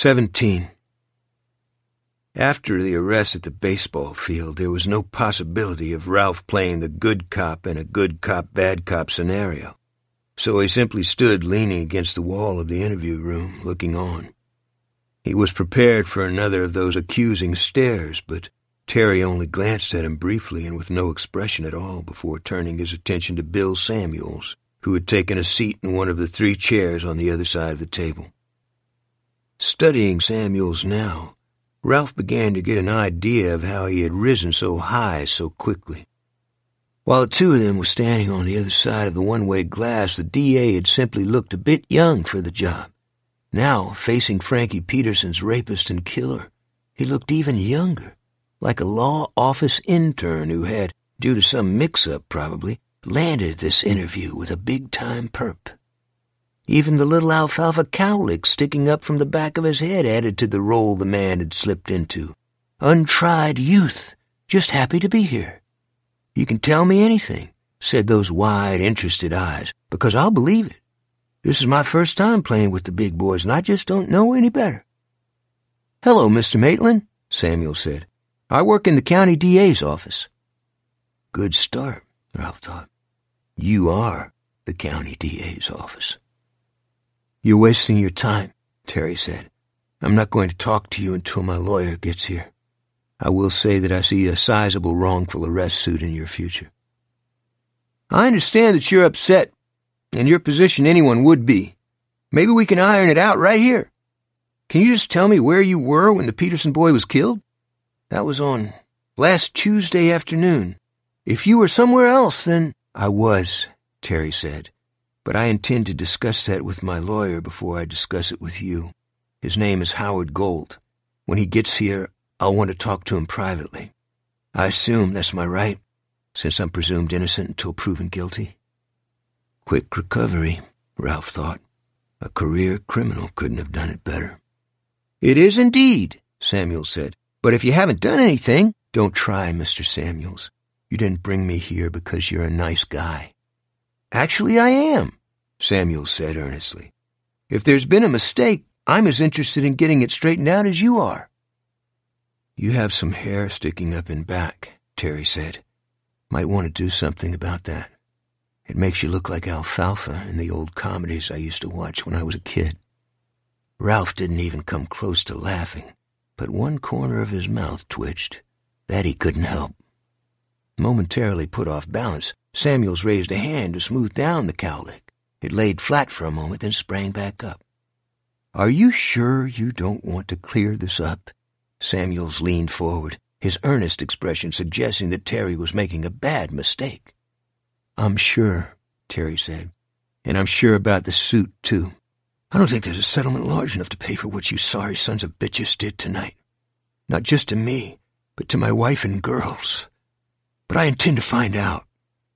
17. After the arrest at the baseball field, there was no possibility of Ralph playing the good cop in a good cop, bad cop scenario. So he simply stood leaning against the wall of the interview room, looking on. He was prepared for another of those accusing stares, but Terry only glanced at him briefly and with no expression at all before turning his attention to Bill Samuels, who had taken a seat in one of the 3 chairs on the other side of the table. Studying Samuels now, Ralph began to get an idea of how he had risen so high so quickly. While the two of them were standing on the other side of the one-way glass, the DA had simply looked a bit young for the job. Now, facing Frankie Peterson's rapist and killer, he looked even younger, like a law office intern who had, due to some mix-up probably, landed this interview with a big-time perp. Even the little alfalfa cowlick sticking up from the back of his head added to the role the man had slipped into. Untried youth, just happy to be here. "You can tell me anything," said those wide, interested eyes, "because I'll believe it. This is my first time playing with the big boys, and I just don't know any better." "Hello, Mr. Maitland," Samuel said. "I work in the county DA's office." Good start, Ralph thought. You are the county DA's office. "You're wasting your time," Terry said. "I'm not going to talk to you until my lawyer gets here. I will say that I see a sizable wrongful arrest suit in your future." "I understand that you're upset. In your position, anyone would be. Maybe we can iron it out right here. Can you just tell me where you were when the Peterson boy was killed?" "That was on last Tuesday afternoon. If you were somewhere else, then—" "I was," Terry said. "But I intend to discuss that with my lawyer before I discuss it with you. His name is Howard Gold. When he gets here, I'll want to talk to him privately. I assume that's my right, since I'm presumed innocent until proven guilty." Quick recovery, Ralph thought. A career criminal couldn't have done it better. "It is indeed," Samuel said. "But if you haven't done anything—" "Don't try, Mr. Samuels. You didn't bring me here because you're a nice guy." "Actually, I am," Samuel said earnestly. "If there's been a mistake, I'm as interested in getting it straightened out as you are." "You have some hair sticking up in back," Terry said. "Might want to do something about that. It makes you look like alfalfa in the old comedies I used to watch when I was a kid." Ralph didn't even come close to laughing, but one corner of his mouth twitched. That he couldn't help. Momentarily put off balance, Samuels raised a hand to smooth down the cowlick. It laid flat for a moment, then sprang back up. "Are you sure you don't want to clear this up?" Samuels leaned forward, his earnest expression suggesting that Terry was making a bad mistake. "I'm sure," Terry said. "And I'm sure about the suit, too. I don't think there's a settlement large enough to pay for what you sorry sons of bitches did tonight. Not just to me, but to my wife and girls. But I intend to find out."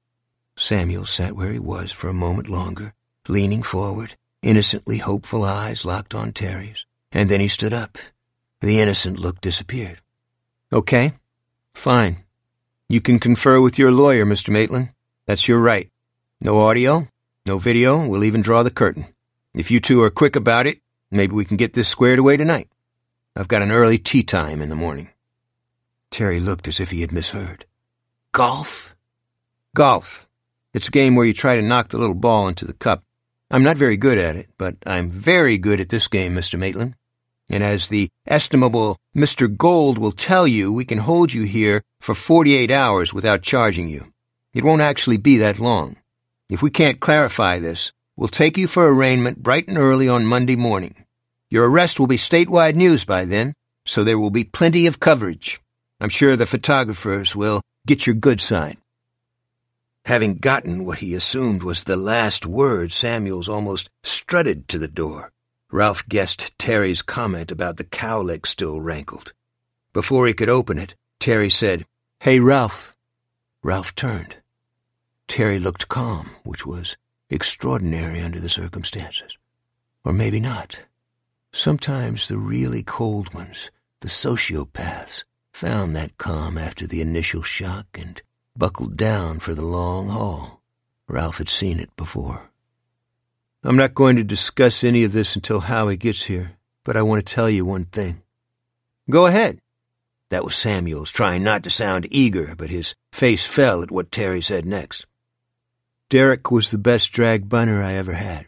Samuel sat where he was for a moment longer, leaning forward, innocently hopeful eyes locked on Terry's, and then he stood up. The innocent look disappeared. "Okay, fine. You can confer with your lawyer, Mr. Maitland. That's your right. No audio, no video, we'll even draw the curtain. If you two are quick about it, maybe we can get this squared away tonight. I've got an early tea time in the morning." Terry looked as if he had misheard. "Golf?" "Golf. It's a game where you try to knock the little ball into the cup. I'm not very good at it, but I'm very good at this game, Mr. Maitland. And as the estimable Mr. Gold will tell you, we can hold you here for 48 hours without charging you. It won't actually be that long. If we can't clarify this, we'll take you for arraignment bright and early on Monday morning. Your arrest will be statewide news by then, so there will be plenty of coverage. I'm sure the photographers will get your good side." Having gotten what he assumed was the last word, Samuels almost strutted to the door. Ralph guessed Terry's comment about the cowlick still rankled. Before he could open it, Terry said, "Hey, Ralph." Ralph turned. Terry looked calm, which was extraordinary under the circumstances. Or maybe not. Sometimes the really cold ones, the sociopaths, found that calm after the initial shock and buckled down for the long haul. Ralph had seen it before. "I'm not going to discuss any of this until Howie gets here," but I want to tell you one thing." "Go ahead." That was Samuels, trying not to sound eager, but his face fell at what Terry said next. "Derek was the best drag bunter I ever had."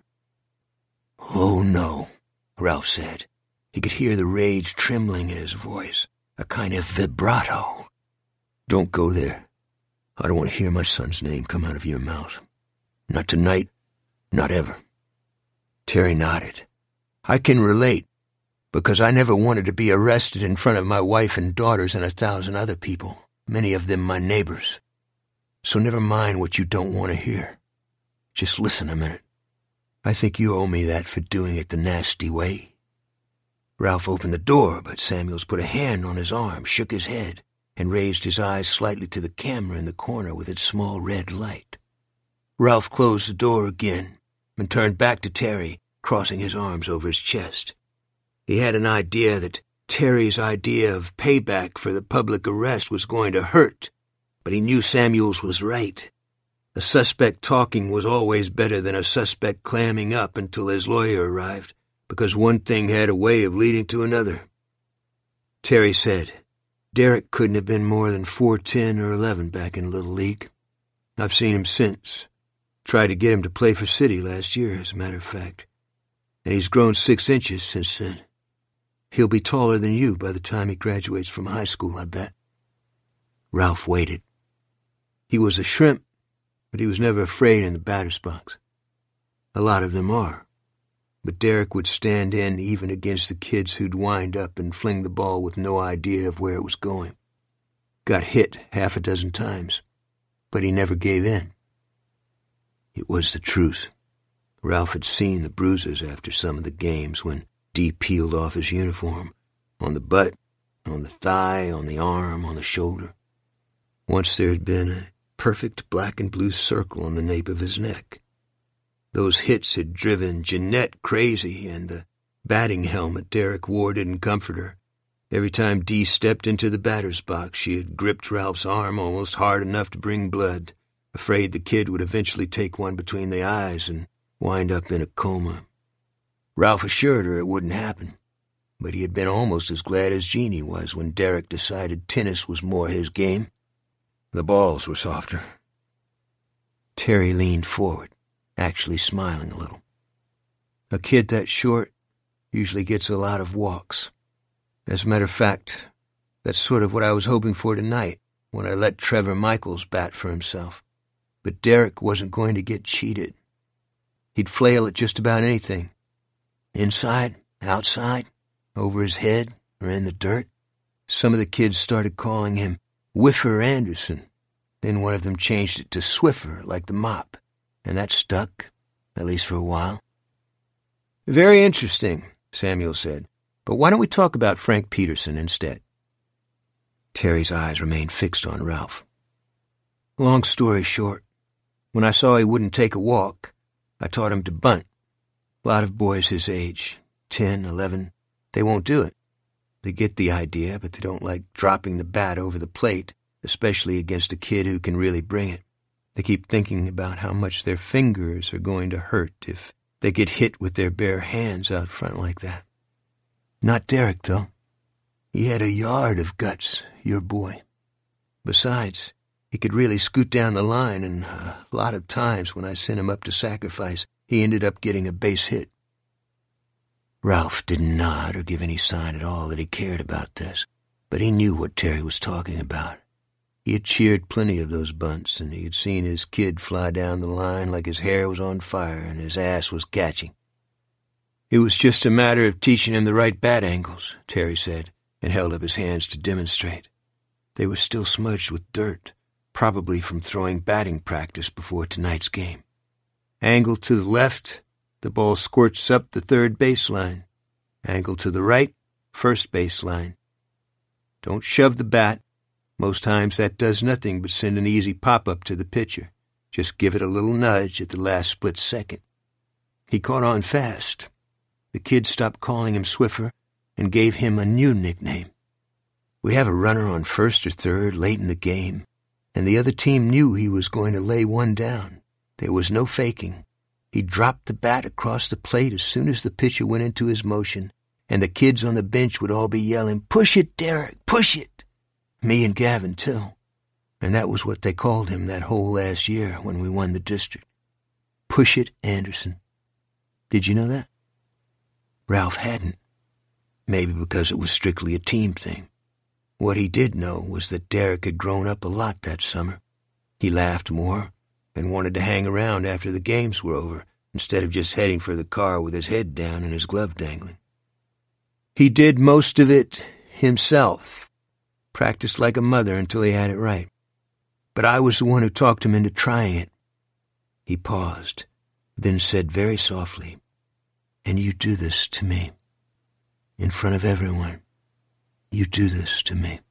"Oh, no," Ralph said. He could hear the rage trembling in his voice, a kind of vibrato. "Don't go there. I don't want to hear my son's name come out of your mouth. Not tonight, not ever." Terry nodded. "I can relate, because I never wanted to be arrested in front of my wife and daughters and 1,000 other people, many of them my neighbors. So never mind what you don't want to hear. Just listen a minute. I think you owe me that for doing it the nasty way." Ralph opened the door, but Samuels put a hand on his arm, shook his head, and raised his eyes slightly to the camera in the corner with its small red light. Ralph closed the door again and turned back to Terry, crossing his arms over his chest. He had an idea that Terry's idea of payback for the public arrest was going to hurt, but he knew Samuels was right. A suspect talking was always better than a suspect clamming up until his lawyer arrived, because one thing had a way of leading to another. Terry said, "Derek couldn't have been more than 4'10" or 11 back in Little League. I've seen him since. Tried to get him to play for City last year, as a matter of fact. And he's grown 6 inches since then. He'll be taller than you by the time he graduates from high school, I bet." Ralph waited. He was a shrimp, but he was never afraid in the batter's box. A lot of them are. But Derek would stand in even against the kids who'd wind up and fling the ball with no idea of where it was going. Got hit 6 times, but he never gave in. It was the truth. Ralph had seen the bruises after some of the games when Dee peeled off his uniform, on the butt, on the thigh, on the arm, on the shoulder. Once there had been a perfect black and blue circle on the nape of his neck. Those hits had driven Jeanette crazy, and the batting helmet Derek wore didn't comfort her. Every time Dee stepped into the batter's box, she had gripped Ralph's arm almost hard enough to bring blood, afraid the kid would eventually take one between the eyes and wind up in a coma. Ralph assured her it wouldn't happen, but he had been almost as glad as Jeannie was when Derek decided tennis was more his game. The balls were softer. Terry leaned forward, actually smiling a little. "A kid that short usually gets a lot of walks. As a matter of fact, that's sort of what I was hoping for tonight when I let Trevor Michaels bat for himself. But Derek wasn't going to get cheated. He'd flail at just about anything. Inside, outside, over his head, or in the dirt. Some of the kids started calling him Whiffer Anderson. Then one of them changed it to Swiffer, like the mop, and that stuck, at least for a while." "Very interesting," Samuel said. "But why don't we talk about Frank Peterson instead?" Terry's eyes remained fixed on Ralph. "Long story short, when I saw he wouldn't take a walk, I taught him to bunt. A lot of boys his age, 10, 11, they won't do it. They get the idea, but they don't like dropping the bat over the plate, especially against a kid who can really bring it. They keep thinking about how much their fingers are going to hurt if they get hit with their bare hands out front like that. Not Derek, though. He had a yard of guts, your boy. Besides, he could really scoot down the line, and a lot of times when I sent him up to sacrifice, he ended up getting a base hit." Ralph didn't nod or give any sign at all that he cared about this, but he knew what Terry was talking about. He had cheered plenty of those bunts, and he had seen his kid fly down the line like his hair was on fire and his ass was catching. "It was just a matter of teaching him the right bat angles," Terry said, and held up his hands to demonstrate. They were still smudged with dirt, probably from throwing batting practice before tonight's game. "Angle to the left, the ball squirts up the third baseline. Angle to the right, first baseline. Don't shove the bat. Most times that does nothing but send an easy pop-up to the pitcher. Just give it a little nudge at the last split second." He caught on fast. The kid stopped calling him Swiffer and gave him a new nickname. We'd have a runner on first or third late in the game, and the other team knew he was going to lay one down. There was no faking. He dropped the bat across the plate as soon as the pitcher went into his motion, and the kids on the bench would all be yelling, "Push it, Derek, push it!" Me and Gavin, too. And that was what they called him that whole last year when we won the district. Push it, Anderson. Did you know that? Ralph hadn't. Maybe because it was strictly a team thing. What he did know was that Derek had grown up a lot that summer. He laughed more and wanted to hang around after the games were over instead of just heading for the car with his head down and his glove dangling. He did most of it himself, practiced like a mother until he had it right. But I was the one who talked him into trying it. He paused, then said very softly, "And you do this to me. In front of everyone. You do this to me."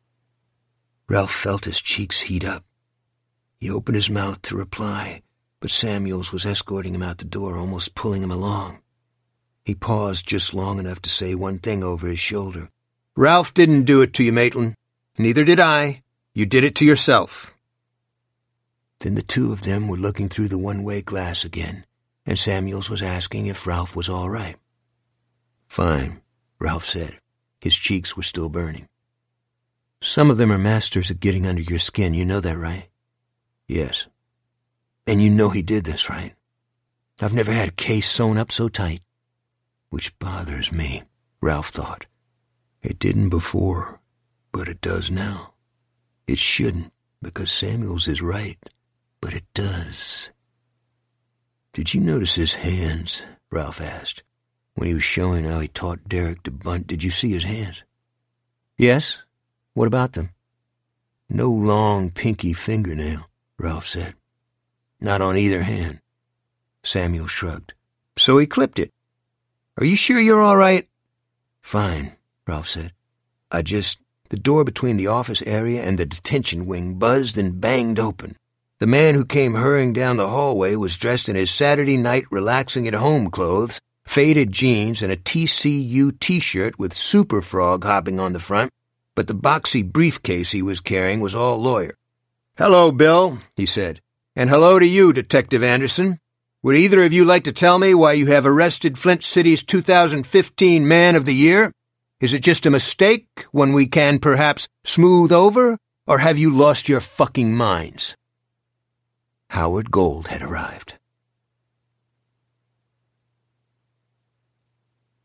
Ralph felt his cheeks heat up. He opened his mouth to reply, but Samuels was escorting him out the door, almost pulling him along. He paused just long enough to say one thing over his shoulder. "Ralph didn't do it to you, Maitland. Neither did I. You did it to yourself." Then the two of them were looking through the one-way glass again, and Samuels was asking if Ralph was all right. "Fine," Ralph said. His cheeks were still burning. "Some of them are masters at getting under your skin. You know that, right?" "Yes." "And you know he did this, right? I've never had a case sewn up so tight." Which bothers me, Ralph thought. It didn't before, but it does now. It shouldn't, because Samuels is right, but it does. "Did you notice his hands?" Ralph asked. "When he was showing how he taught Derek to bunt, did you see his hands?" "Yes. What about them?" "No long, pinky fingernail," Ralph said. "Not on either hand." Samuel shrugged. "So he clipped it. Are you sure you're all right?" "Fine," Ralph said. The door between the office area and the detention wing buzzed and banged open. The man who came hurrying down the hallway was dressed in his Saturday night relaxing-at-home clothes, faded jeans, and a TCU T-shirt with Super Frog hopping on the front, but the boxy briefcase he was carrying was all lawyer. "Hello, Bill," he said. "And hello to you, Detective Anderson. Would either of you like to tell me why you have arrested Flint City's 2015 Man of the Year? Is it just a mistake, one we can perhaps smooth over, or have you lost your fucking minds?" Howard Gold had arrived.